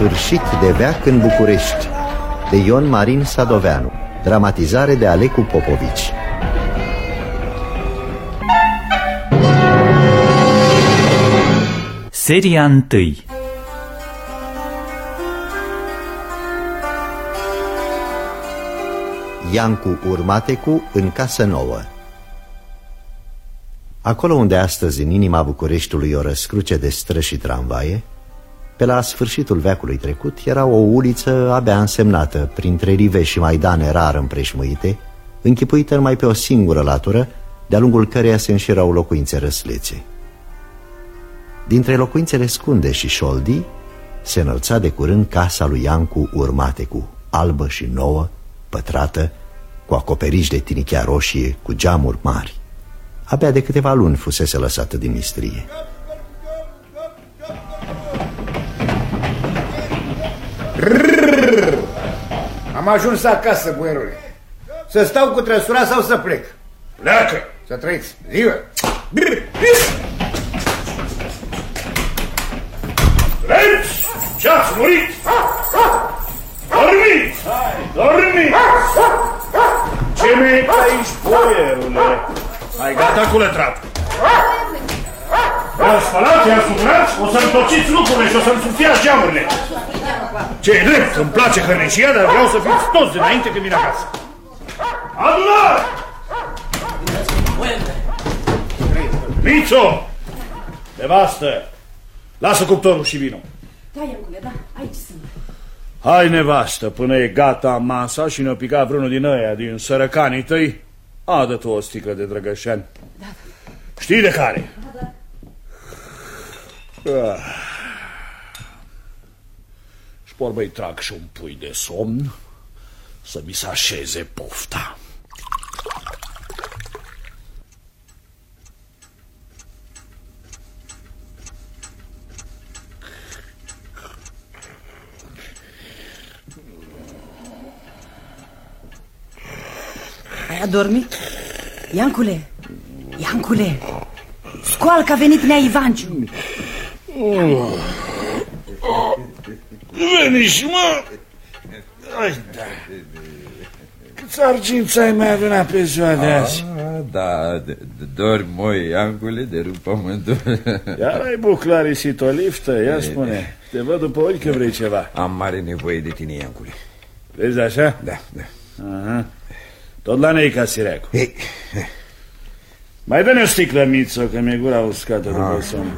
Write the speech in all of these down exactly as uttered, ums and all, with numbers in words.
sfârșit de veac în București, de Ion Marin Sadoveanu. Dramatizare de Alecu Popovici. Seria întâi. Iancu Urmatecu în casă nouă. Acolo unde astăzi, în inima Bucureștiului, o răscruce de străzi și tramvaie, pe la sfârșitul veacului trecut era o uliță abia însemnată, printre rive și maidane rar împreșmuite, închipuită numai pe o singură latură, de-a lungul căreia se înșirau locuințe răslețe. Dintre locuințele scunde și șoldii se înălța de curând casa lui Iancu Urmatecu, albă și nouă, pătrată, cu acoperiș de tinichea roșie, cu geamuri mari. Abia de câteva luni fusese lăsată din mistrie. Rrrr. Am ajuns acasă, boierule. Să stau cu trăsura sau să plec? Pleacă! Să trăiți! Ziua! Lenți! Ce-ați murit? Dormiți! Dormiți! Ce mi-ai aici, boierule? Ai gata cu lătratul? I-am spălat, i-am suturat, o să-mi tociți lucrurile și o să-mi sufiați geamurile. Ce e drept, îmi place hărnicia, dar vreau să fiți toți dinainte când vin acasă. Adunare! Mițo! Nevastă! Lasă cuptorul și vino. Da, Iancule, da, aici sunt. Hai, nevastă, până e gata masa și ne-o pica vreunul din ăia, din sărăcanii tăi, adă tu o sticlă de Drăgășani. Da, da. Știi de care? Da, da. Ah. Și porbă-i trag și un pui de somn să mi se așeze pofta. Ai adormit? Iancule, Iancule, scoală că a venit Nea Ivanciu. Oh. Veniși, mă! Ai, da. Câți arginți ai mai adunat pe ziua de azi? Ah, da, dormi, moi, Iancule, de rup pământul. Iar ai buclarisit o liftă, ia spune. Te văd după ochi că vrei ceva. Am mare nevoie de tine, Iancule. Vezi așa? Da, da. Aha. Tot la nei ca sireacu. Mai dă-ne o sticlă, Mițo, că mi-e gura uscată după somn.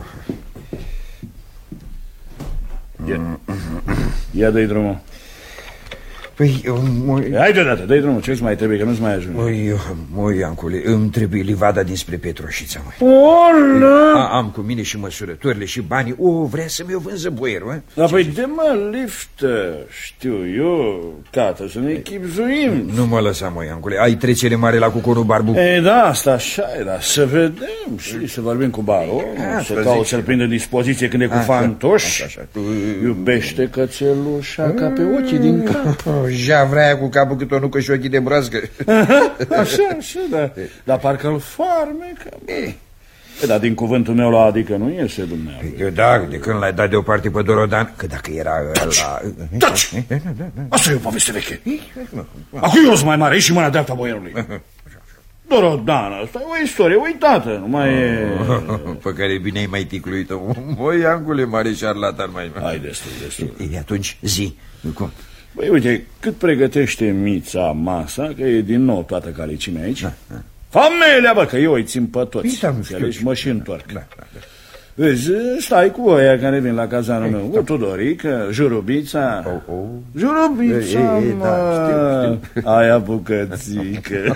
Ia, ia dă-i drumul. Păi, moi... Hai deodată, dă-i drumul, ce-ți mai trebuie, că nu-ți mai ajunge. Moi, moi, Iancule, îmi trebuie livada dinspre Petroșița, măi. Olă! Am cu mine și măsurătorile și banii. O, vrea să mi-o vânză boierul, eh? Dar păi de mă liftă, știu eu, tată, să ne echipzuim. Nu mă lăsa, măi, Iancule, ai trecere mare la Cuconu Barbu. E, da, asta așa e, dar să vedem, știi, să vorbim cu baronul, să caut să-l prindă în dispoziție când e cu fantoși. Iubește cățelușa ca pe ochii din cap. Ja vrea cu capul cât o nucă și ochii de broască. Așa, așa, da. Dar parcă-l farmecă. Dar din cuvântul meu la adică nu iese dumneavoastră. Da, de când l-ai dat deoparte pe Dorodan, că dacă era ăla... Taci! Asta e o poveste veche. Acum eu sunt mai mare, și mâna dreapta boierului. Dorodan, asta e o istorie uitată, nu mai e... Pe care bine ai mai ticluit-o. Măi, Iancule, mare șarlatan mai... Hai, destul, destul. E, atunci, zi, cum? Băi, uite, cât pregătește Mița masa, că e din nou toată calicimea aici. Da, da. Familia, bă, că eu îi țin pe toți. Înțelegi? Mă și întorc. Da, da, da. Vezi, stai cu oia care vin la cazanul meu. Cu Tudorică, Jurubița. Oh, oh. Jurubița, e, e, mă. Da, știu, știu. Aia bucățică.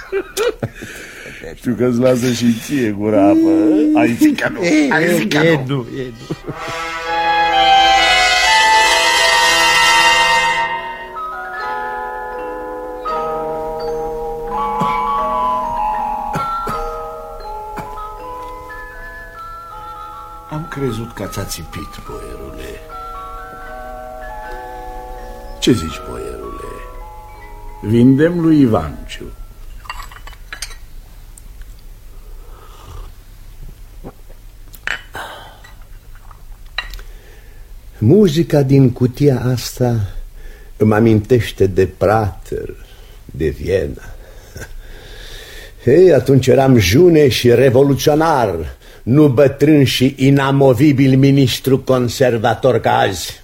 Știu că-ți lasă și ție gura apă. Ai zică nu, ai zică nu. Edu, Edu. Am crezut că ți-a țipit, boierule. Ce zici, boierule? Vindem lui Ivanciu. Muzica din cutia asta îmi amintește de Prater, de Viena. Hei, atunci eram june și revoluționar, nu bătrân și inamovibil ministru conservator ca azi.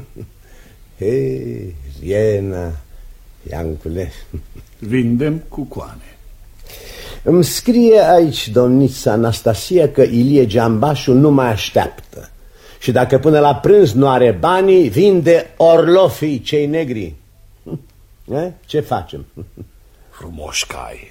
Hei, Viena, Iancule. Vindem cucoane. Îmi scrie aici domnița Anastasia că Ilie Geambașu nu mai așteaptă și dacă până la prânz nu are banii, vinde orlofii cei negri. E? Ce facem? Frumoși cai.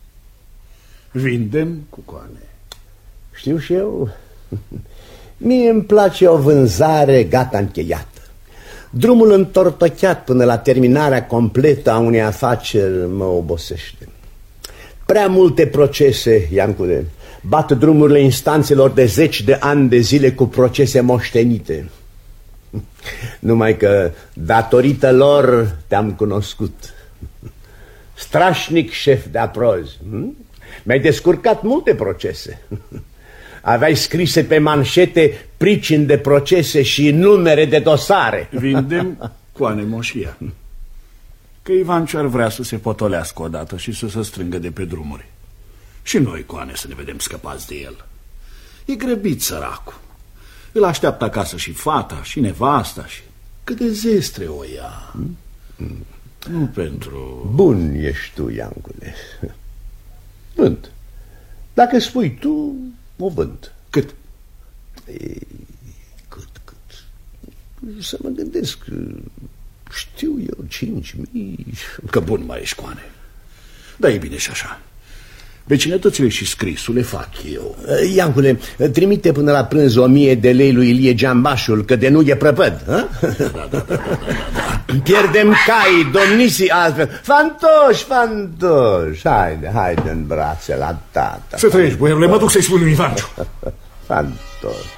Vindem cucoane. Știu și eu. Mie îmi place o vânzare gata încheiată. Drumul întortocheat până la terminarea completă a unei afaceri mă obosește. Prea multe procese, Iancule, bat drumurile instanțelor de zeci de ani de zile cu procese moștenite. Numai că datorită lor te-am cunoscut. Strașnic șef de aprozi. Mi-ai descurcat multe procese. Aveai scrise pe manșete pricini de procese și numere de dosare. Vindem coane moșia. Că Ivanciu ar vrea să se potolească odată și să se strângă de pe drumuri. Și noi, coane, să ne vedem scăpați de el. E grăbit săracul. Îl așteaptă acasă și fata, și nevasta, și cât de zestre o ia. Mm. Nu pentru... Bun ești tu, Iancule. Vând. Dacă spui tu, o vând. Cât? Ei, cât, cât? Să mă gândesc. Știu eu, cinci mii. Că bun mai ești, coane. Da, e bine și așa. Vecinătățile și scrisul le fac eu. Iancule, trimite până la prânz o mie de lei lui Ilie Geambașul, că de nu e prăpăd. Da, da, da, da, da, da. Pierdem cai, domnisii altfel. Fantoși, fantoși. Haide, haide în brațe la tata. Să trăiești, boierule, mă duc să-i spun lui Ivanciu. Fantoși.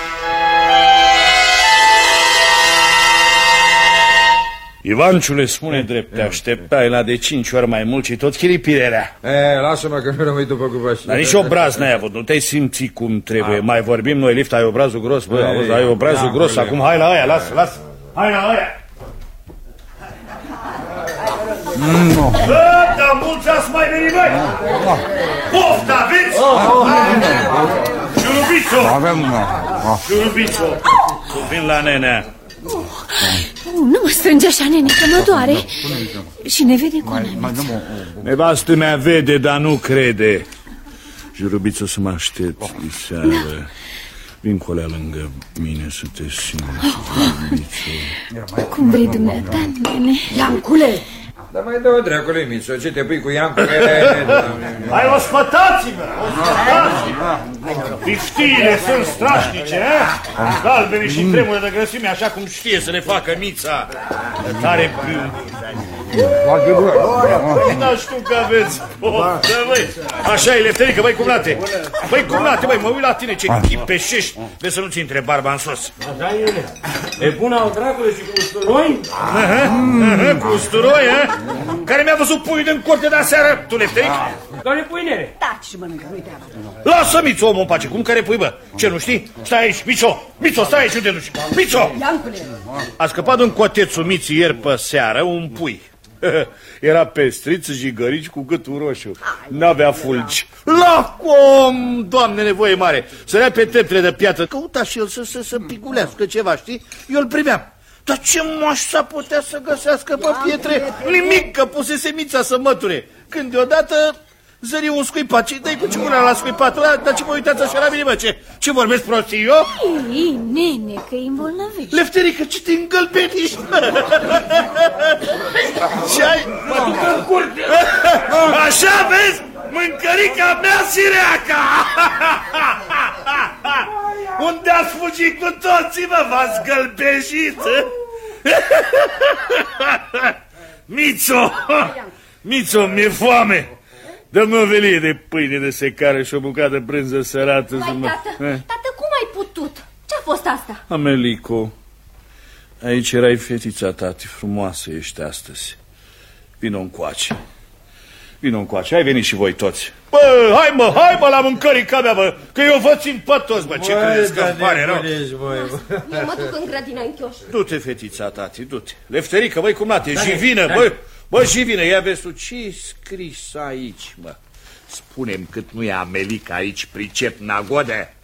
Ivanciu le spune drept, te așteptai la de cinci ori mai mult și tot chilipirea. E, lasă-mă că nu rămâi după cupași. Dar nici obraz n-ai avut, nu te-ai simțit cum trebuie. A. Mai vorbim noi, Lift, ai obrazul gros, bă, auzi, ai obrazul da, gros, acum hai la aia, lasă, lasă. Hai la aia. No. Bă, dar mulți ați mai venit, băi! Poftă, aveți? Șurubițo! Avem, mă. Șurubițo! Vin la nenea. Oh, nu mă strânge așa, nene, că mă doare. Și ne vede cu nevastă mea vede, dar nu crede. Jurubiță, să mă aștept seară. Vin cu alea lângă mine să te simți. Cum vrei dumneata, nene? Iancule! Dar mai dă-o dracului, Mițo, ce te pui cu Iancule? Hai, ospătați-vă! Ospătați-vă! Piftiile sunt strașnice, eh? Galbene și tremură de grăsime, așa cum știe să le facă Mița. Tare dar știu că aveți poftă, băi. Așa e, Lefterică, băi, cumnate. Băi, cumnate, băi, mă uit la tine, ce chipeșești de să nu-ți intre barba în sos. Da, ele. E bună al dracului și cu usturoi? Cu usturoi, eh? Care mi-a văzut puiul din curte de aseară, tu, Lefterică? Care pui, nere? Taci și mănâncă, nu-i treaba. Lasă, Mițo, omul în pace, cum care pui, bă? Ce, nu știi? Stai aici, Mițo, Mițo, stai aici, nu te duci. Mițo! Iancule! A scăpat în cotețul Miții ieri pe seară un pui. Era pestriț, jigărici cu gâtul roșu. N-avea fulgi. La cum, Doamne, nevoie mare. Sărea pe treptele de piatră. Căuta și el să se să pigulească ceva, știi? Eu îl primeam. Dar ce moașa putea să găsească pe pietre? Nimic, că pusese Mița să măture. Când deodată zări un scuipat. Ce dai cu ciucura la scuipatul ăla? Dar ce mă uitați așa la mine, bă? Ce, ce vorbesc prostii eu? Ei, nene, că îi îmbolnăvești. Lefterică, ce te îngălbeniști? Ce ai? Mă duc în curte. Așa, vezi? Mâncărica mea sireaca! Unde ați fugit cu toții, mă? V-ați gălbejit? Mițo! Mițo, mi-e foame! Dă-mi o velie de pâine de secară și o bucată brânză sărată. Vai, mă... tată, tată, cum ai putut? Ce-a fost asta? Amelico, aici erai fetița, tati, frumoasă ești astăzi. Vino încoace. Vino încoace, ai venit și voi toți. Bă, hai mă, hai mă la mâncărica mea, bă, că eu vă țin pe toți, bă, ce credeți că îmi pare rău? Eu mă duc în grădina în chioș. Du-te, fetița, tati, du-te. Lefterică, băi, cum nate, și vină, bă, bă, și vină, ia vezi tu, ce-i scris aici, mă? Spune-mi cât nu e Amelica aici, pricep, nagode.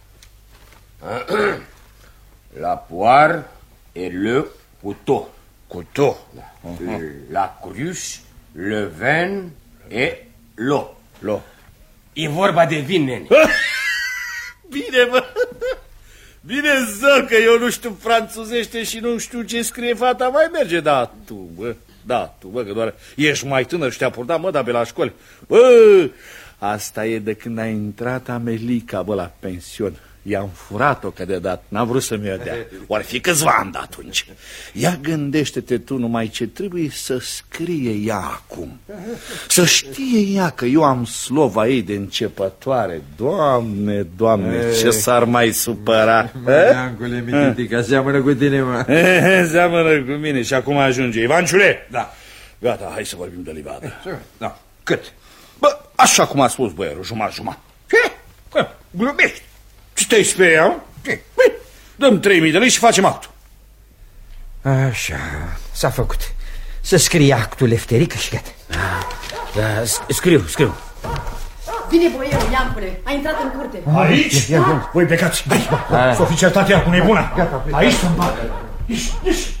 La poire et le couteau. Couteau. La cruche, le vin et l'eau. L'eau. E vorba de vin, nene. Bine, bă. Bine, zău, că eu nu știu franțuzește și nu știu ce scrie fata, mai merge, da, tu, bă, da, tu, bă, că doar ești mai tânăr și te-a purtat, mă, da, pe la școală. Bă, asta e de când a intrat Amelica, bă, la pension. I-am furat-o că de dat, n-a vrut să-mi o dea. Oare fi câțiva ani de atunci. Ia gândește-te tu numai ce trebuie să scrie ea acum. Să știe ea că eu am slova ei de începătoare. Doamne, Doamne, ce s-ar mai supăra. Neancule, mititica, seamănă cu tine, mă. Seamănă cu mine și acum ajunge. Ivanciule! Da. Gata, hai să vorbim de livadă. Da. Cât? Bă, așa cum a spus băierul, jumătate-jumătate. Ce? Glumești. Ce te-ai speriat? Băi, dăm trei mii de lei și facem actul. Așa, s-a făcut. Să scrie actul, Lefterică, și gata. Da, scriu, scriu. Vine boierul, Iancule, a intrat în curte. Aici? Da? Voi plecați, hai, s-o fi certat ea cu nebuna. Aici să-mi bagă. Ieși, ieși.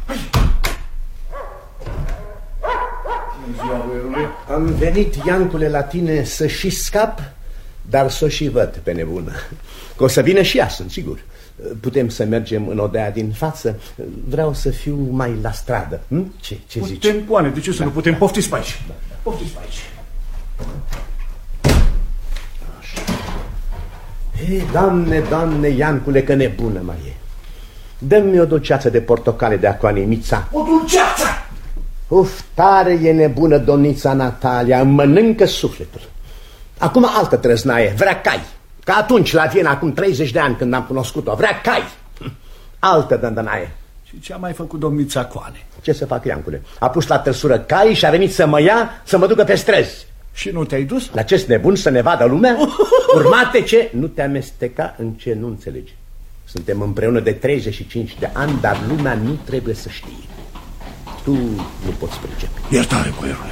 Am venit, Iancule, la tine să și scap, dar să și văd pe nebună. Că o să vină și ea, sunt sigur. Putem să mergem în odea din față. Vreau să fiu mai la stradă. hm? Ce, ce zici? Putem, poane, de ce să nu putem? Poftiți pe aici. Poftiți pe aici. Ei, Doamne, Doamne, Iancule, că nebună mai e. Dă-mi o dulceață de portocale de acuanimița. O dulceață! Uf, tare e nebună domnița Natalia, îmi mănâncă sufletul. Acum altă trăznaie, vrea cai. Ca atunci la Viena, acum treizeci de ani, când am cunoscut-o, vrea cai. Altă dândănaie. Și ce a mai făcut domnița Coane? Ce să fac, Iancule? A pus la trăsură cai și a venit să mă ia, să mă ducă pe străzi. Și nu te-ai dus? La ce-s nebun să ne vadă lumea? Urmate ce? Nu te amesteca în ce nu înțelegi. Suntem împreună de treizeci și cinci de ani, dar lumea nu trebuie să știe. Tu nu poți pricepe. Iertare, boierule.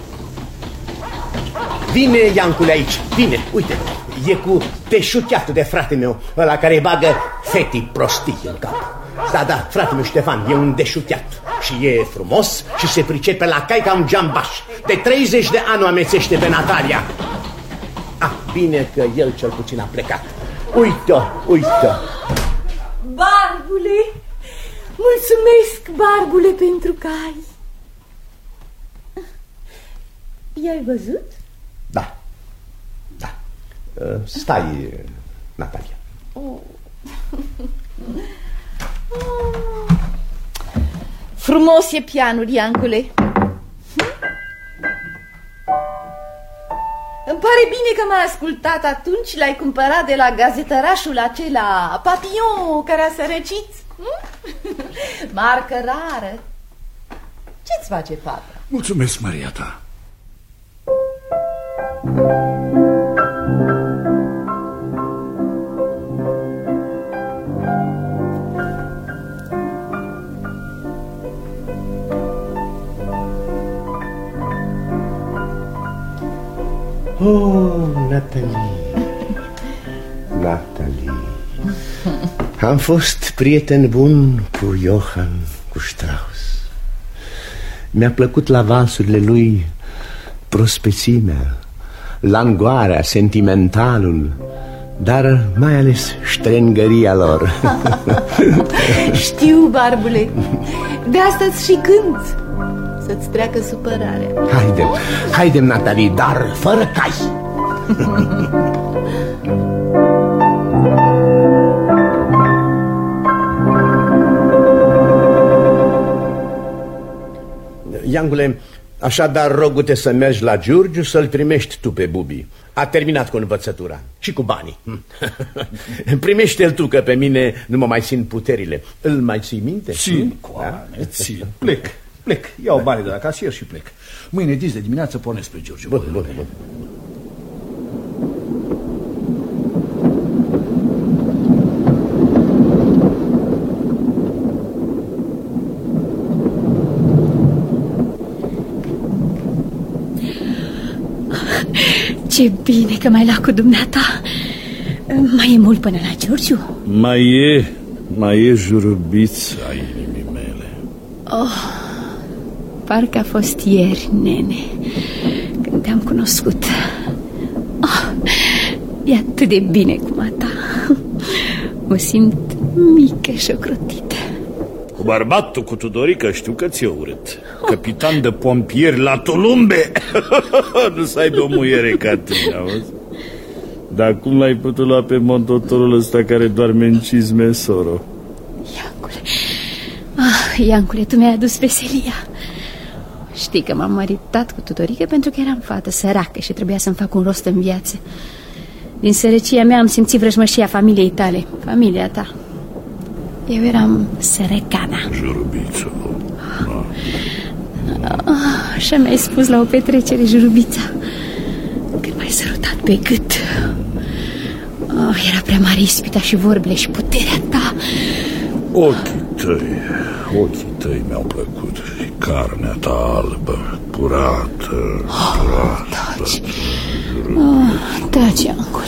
Vine, Iancule, aici, vine, uite, e cu teșuchiatul de frate meu, ăla care îi bagă fetii prostii în cap. Da, da, frate meu Ștefan, e un deșuchiat și e frumos și se pricepe la cai ca un geambaș. De treizeci de ani o amețește pe Natalia. Ah, bine că el cel puțin a plecat. Uite-o, uite-o. Barbule, mulțumesc, Barbule, pentru cai. I-ai văzut? Da, da. Stai, Natalia. Oh. Oh. Frumos e pianul, Iancule. Hm? Îmi pare bine că m-ai ascultat atunci. L-ai cumpărat de la gazetărașul acela Papillon care a sărăcit. Hm? Marcă rară. Ce-ți face, papa? Mulțumesc, Maria ta. Oh, Natalie, Natalie. Am fost prieten bun cu Johann, cu Strauss. Mi-a plăcut la valsurile lui prospețimea, langoarea, sentimentalul, dar mai ales ștrengăria lor. Știu, Barbule, de asta-ți și cânt, să-ți treacă supărarea. Haidem, haidem, Natalie, dar fără cai. Iangule, așadar rogu-te să mergi la Giurgiu să-l primești tu pe Bubi. A terminat cu învățătura și cu banii. Primește-l tu, că pe mine nu mă mai țin puterile. Îl mai ții minte? Țin, Coane, țin. Plec. Plec, iau banii de la casier și plec. Mâine dis de dimineață pornesc pe Giurgiu. Bun, bun, bun. Ce bine că m-ai luat cu dumneata. Mai e mult până la Giurgiu? Mai e, mai e, Jurubița inimii mele. Oh, parcă a fost ieri, nene, când te-am cunoscut. Oh, e atât de bine cum a ta. Mă simt mică și ocrotită. Cu bărbatul, cu Tudorică, știu că ți-e urât. Capitan de pompieri la Tulumbe. Nu să aibă o muiere ca tine, auzi? Dar cum l-ai putut lua pe montotorul ăsta care doarme în cizme, soro? Iancule, ah, Iancule, tu mi-ai adus veselia. Știi că m-am măritat cu Tudorică pentru că eram fată săracă și trebuia să-mi fac un rost în viață. Din sărăcia mea am simțit vrăjmășia familiei tale, familia ta. Eu eram sărăcana. Jurubiță. Ah, așa mi-ai spus la o petrecere, Jurubița, când m-ai sărutat pe gât. Oh, era prea mare ispita și vorbele și puterea ta. Ochii tăi, ochii tăi mi-au plăcut. Și carnea ta albă, curată, oh, taci. Oh, taci, Iancule.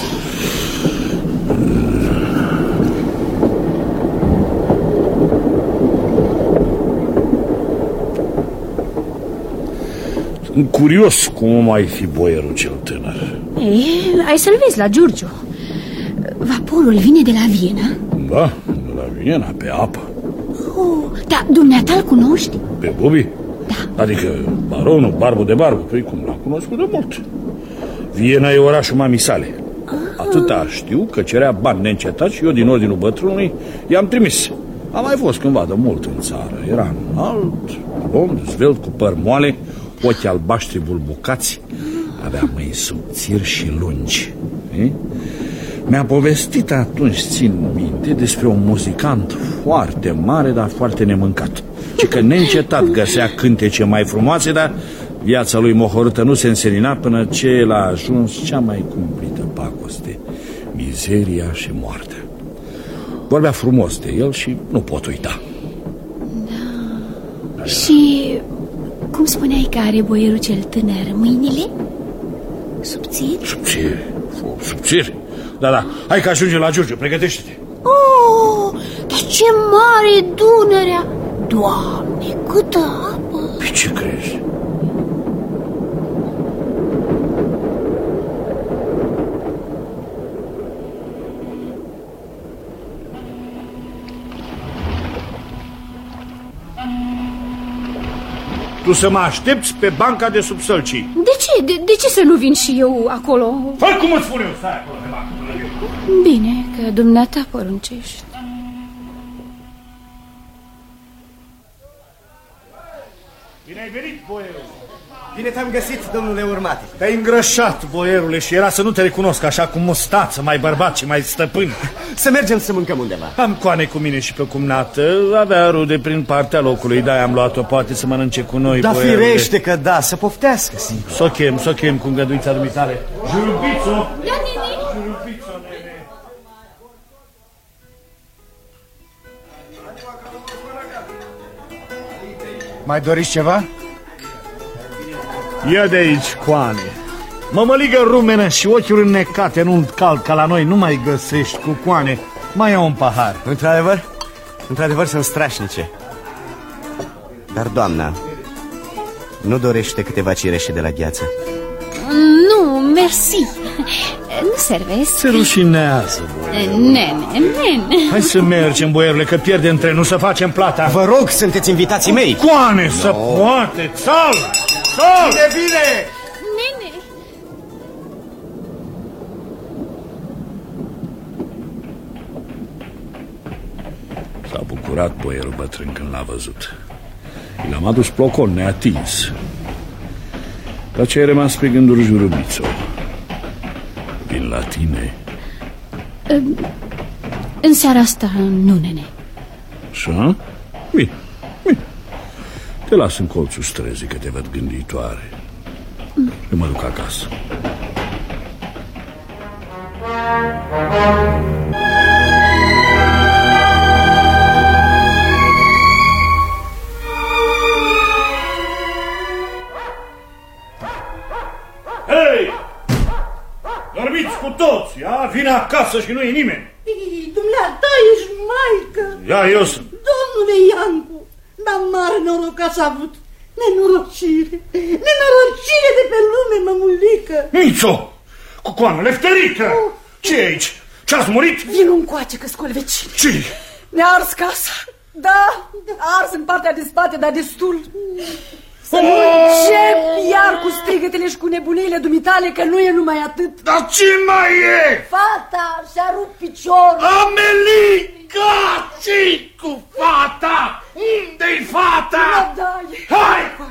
Sunt curios cum mai fi boierul cel tânăr. Ei, ai să-l vezi la Giurgiu. Vaporul vine de la Viena? Da, de la Viena, pe apă. Oh, dar dumneata-l cunoști? Pe Bubi? Da. Adică baronul, Barbu de Barbu. Păi cum, l-am cunoscut de mult. Viena e orașul mamii sale. Atâta știu că cerea bani neîncetat și eu din ordinul bătrânului i-am trimis. Am mai fost cândva de mult în țară. Era înalt, blond, zvelt, cu păr moale, ochi albaștri bulbucați, avea mâini subțiri și lungi. E? Mi-a povestit atunci, țin minte, despre un muzicant foarte mare, dar foarte nemâncat. Și că neîncetat găsea cântece mai frumoase, dar viața lui mohorâtă nu se înserina până ce l-a ajuns cea mai cumplită pacoste, mizeria și moartea. Vorbea frumos de el și nu pot uita. Da. Și cum spuneai că are boierul cel tânăr mâinile? Subțiri? Subțiri, subțiri. Da, da, hai că ajungem la Giurgiu, pregătește-te. Oh, dar ce mare e Dunărea! Doamne, câtă apă! Pe ce crezi? Tu să mă aștepți pe banca de sub sălcii. De ce? De, de ce să nu vin și eu acolo? Fă cum îți spun eu, stai acolo pe bancă. Bine, că dumneata poruncești. Bine ai venit, boierul. Bine te-am găsit, domnule Urmati. Te-ai îngrășat, boierule, și era să nu te recunosc așa cu mustață, mai bărbat și mai stăpân. Să mergem să mâncăm undeva. Am coane cu mine și pe cumnată, avea rude prin partea locului, de-aia am luat-o, poate să mănânce cu noi, da, boierule. firește că da, să poftească, sigur. S-o chem, s-o chem cu îngăduința dumitare. Jurubițo! Da, nene! Jurubițo, nene! Mai doriți ceva? Ia de aici, coane. Mămăligă rumenă și ochiuri înnecate în un cald ca la noi nu mai găsești cu coane. Mai ia un pahar. Într-adevăr? Într-adevăr sunt strașnice. Dar doamna nu dorește câteva cireșe de la gheață? Nu, mersi. Nu servesc. Se rușinează, boierule. Nene, nene. Hai să mergem, boierule, că pierdem trenul, să facem plata. Vă rog, sunteți invitații mei. Coane, să no. poate, țal! Țal! Bine, bine! Nene! S-a bucurat boierul bătrân când l-a văzut. L-am adus plocon neatins. Dar ce ai rămas pe gânduri, Jurubițo? Vin la tine? În seara asta, nu, nene. Așa? Bine, bine. Te las în colțul străzii că te văd gânditoare. Eu mă duc acasă. Hei! Dormiți cu toți, ia? Vine acasă și nu e nimeni. Dumneata ești maică. Ia, eu sunt. Domnule Iancu, dar mare noroc ați avut. Nenorocire, nenorocire de pe lume, mămulică. Mițo, cucoană, Lefterică, oh. Ce e aici? Ce-ați murit? Vino încoace că scol vecini. Ce? Ne-a ars casa. Da, a ars în partea de spate, dar destul. Să nu încep iar cu strigătele și cu nebunile dumitale, că nu e numai atât. Dar ce mai e? Fata și-a rupt piciorul. Amelica, ce-i cu fata? Unde-i fata? Da, hai!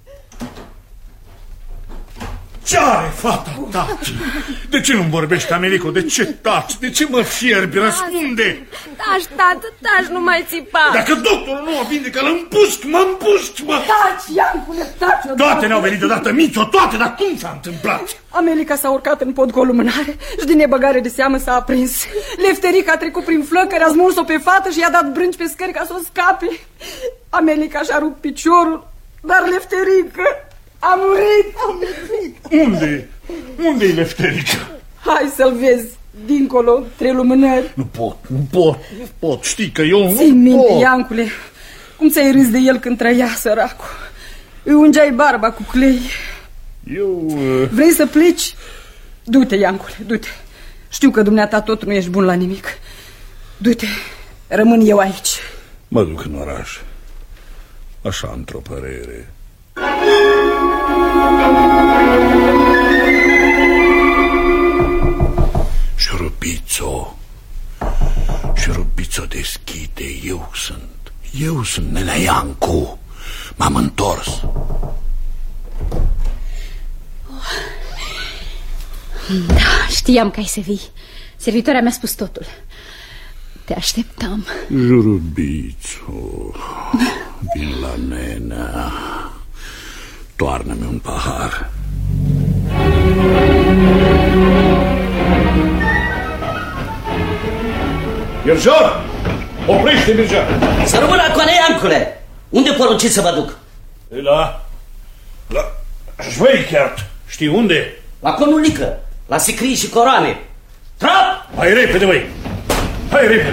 Ce are fata, taci? De ce nu-mi vorbești, Amelico? De ce taci? De ce mă fierbi? Răspunde! Taci, tată, taci, nu mai țipa. Dacă doctorul nu o vindecă, îl împușc, mă împușc, mă! Taci, Iancule, taci! Toate ne-au venit deodată, Mițo, toate, dar cum s-a întâmplat? Amelica s-a urcat în pod cu o lumânare și din nebăgare de seamă s-a aprins. Lefterica a trecut prin flăcări, a smuls-o pe fată și i-a dat brânci pe scări ca să o scape. Amelica și-a rupt piciorul, dar Lefterica a murit. A murit. Unde? Unde-i Lefterica? Hai să-l vezi, dincolo, trei lumânări. Nu pot, nu pot, nu pot, știi că eu nu Ții minte, Iancule, cum ți-ai râs de el când trăia, săracul. Îi ungeai barba cu clei. Eu... Uh... Vrei să pleci? Du-te, Iancule, du-te. Știu că dumneata tot nu ești bun la nimic. Du-te, rămân eu aici. Mă duc în oraș. Așa, într-o părere. Șurubițo, Șurubițo, deschide, eu sunt. Eu sunt Nenea Iancu. M-am întors. Da, știam că ai să vii. Servitoarea mi-a spus totul. Te așteptam. Șurubițo, vin la Nenea. Toarnă-mi un pahar. Mirjor! Oprește, Mirjor! Să rămână acolo, Iancule! Unde porunciți să vă duc? La... la... Schweikert. Știi unde? La Conulică, la sicrii și coroane. Trap! Hai repede, băi! Hai repede!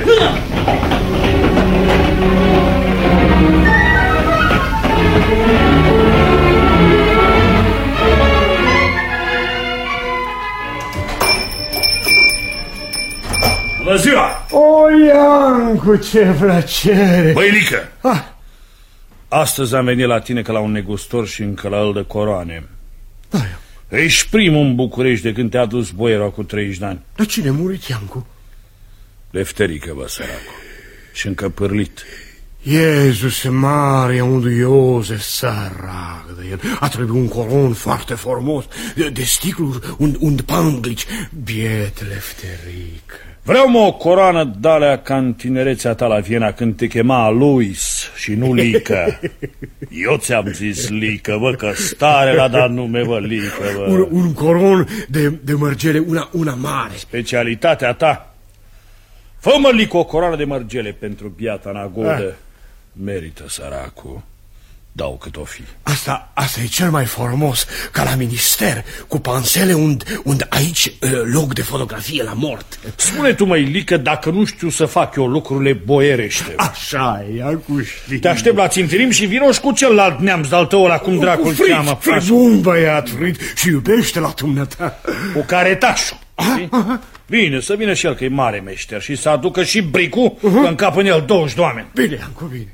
Bună ziua! O, Iancu, ce plăcere! Băilică! Ah. Astăzi am venit la tine ca la un negustor și încă la el de coroane. Da, ești primul în București de când te-a dus boierul cu treizeci de ani. Dar cine a murit, Iancu? Lefterică, bă, săracul. Și încă pârlit. Iesuse Maria, unde Iosef, sărac de el. A trebuit un coron foarte frumos, de, de sticluri, un, un panglici. Biet Lefterică. Vreau mă o coroană de-alea ca în tinerețea ta la Viena, când te chema Luis și nu Lică. Eu ți-am zis Lică, bă, că stare la dat nume, bă, Lică, bă. Un, un coron de, de mărgele, una, una mare. Specialitatea ta. Fă-mă, Lică, o coroană de mărgele pentru biata Nagodă. Merită, săracul. Dau cât o fi. Asta, asta e cel mai frumos, ca la minister, cu pansele unde, unde aici loc de fotografie la mort. Spune tu, măi, Lică, dacă nu știu să fac eu lucrurile boierește. Așa e, acum știi. Te aștept la țintirim și vino și cu celălalt neamț de-al tău ăla, cum dracul cheamă. Frit, un băiat, Frit, și iubește la dumneata. Cu caretașul. Bine, să vină și el, că e mare meșter, și să aducă și bricul, uh-huh. Că încap în el douăzeci de oameni. Bine, Ancu, bine.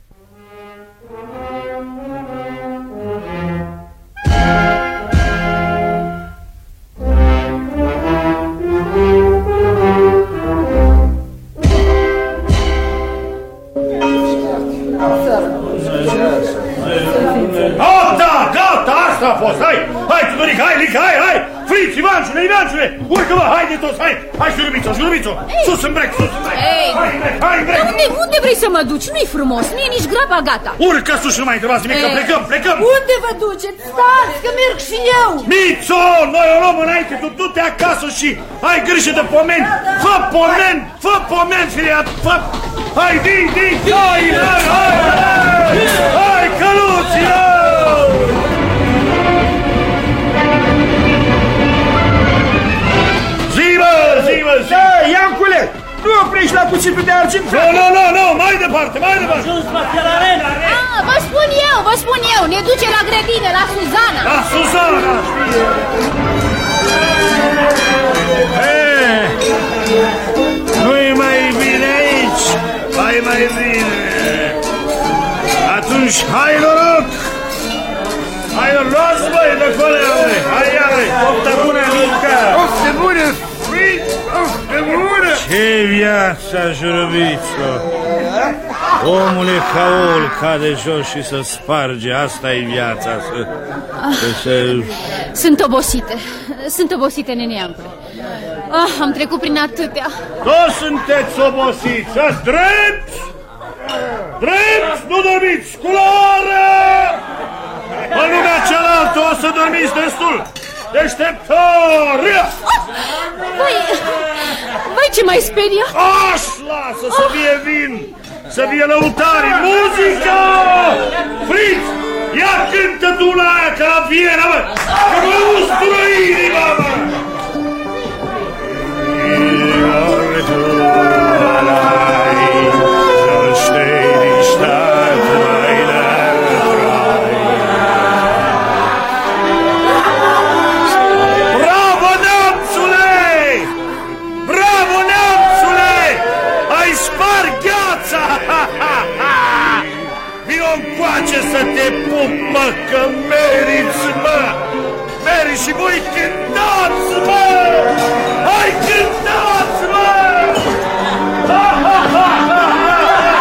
Gata, gata, asta a fost, hai, hai, Tudoric, hai, Lică, hai, hai, friți-vă, Ivancule, Ivancule, urcă-vă, haide toți, hai, hai, Jurubițo, Jurubițo, sus în brec, sus în brec, Ei. hai în brec, hai în brec. Unde, unde vrei să mă duci? Nu-i frumos, nu e nici graba gata. Urcă sus și nu mai întrebați nimic, că plecăm, plecăm. Unde vă duceți? Stați, că merg și eu. Mițo, noi o luăm înainte, tu du-te acasă și ai grijă de pomeni. Fă pomeni, fă pomeni, filia, fă... Hai, di, di, hai, hai, hai, hai, hai, căluții, Zimă, zimă, zimă. Iancule, nu oprești la cuțitul de argint? Nu, nu, nu, nu, mai departe, mai departe. Ajuns la Filarena. Ah, vă spun eu, vă spun eu, ne duce la grădină, la Suzana. La Suzana, știe. Nu-i mai bine aici, hai mai bine. Atunci, hai noroc. Hai noroc, luați băi de colea, băi. Hai, ia, băi, poftă bună, Luca. Poftă bună, Fritz, poftă bună. Ce viața, Jurubițo. Omul e ca ol, cade jos și să sparge, asta e viața, să... Ah, să... sunt obosită, sunt obosită, neneancule. Ah, am trecut prin atâtea. Toți sunteți obosiți, ați drept! Drept, nu dormiți, culoare! În lumea cealaltă o să dormiți destul! Deșteptare! Vai, vai ce mai speria! Aș, lasă să fie vin, să fie lăutari, muzică! Fritz, ia cântă tu la aia ca la Viena, bă! Că mă ustură inima, bă! Bravo, neamțule! Bravo, neamțule! Ai spart gheața! Vino încoace să te pup, mă, că meriți, mă! Meriți și voi cântați, mă! Hai, cântați, mă! Ha, ha, ha, ha, ha!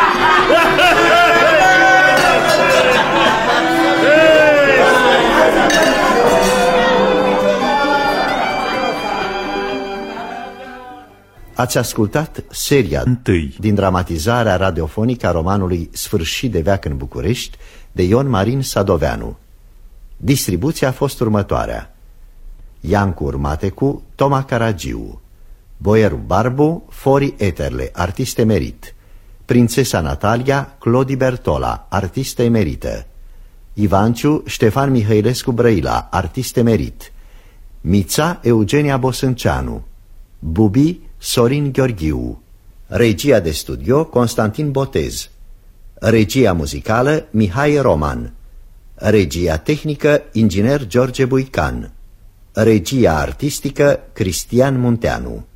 Ați ascultat seria întâi din dramatizarea radiofonică a romanului Sfârșit de veac în București de Ion Marin Sadoveanu. Distribuția a fost următoarea: Iancu Urmatecu, Toma Caragiu, Boieru Barbu, Fori Eterle, artist emerit, Prințesa Natalia, Clodi Bertola, artistă emerită, Ivanciu, Ștefan Mihailescu Brăila, artist emerit, Mița, Eugenia Bosânceanu, Bubi, Sorin Gheorghiu. Regia de studio, Constantin Botez. Regia muzicală, Mihai Roman. Regia tehnică, inginer George Buican. Regia artistică, Cristian Munteanu.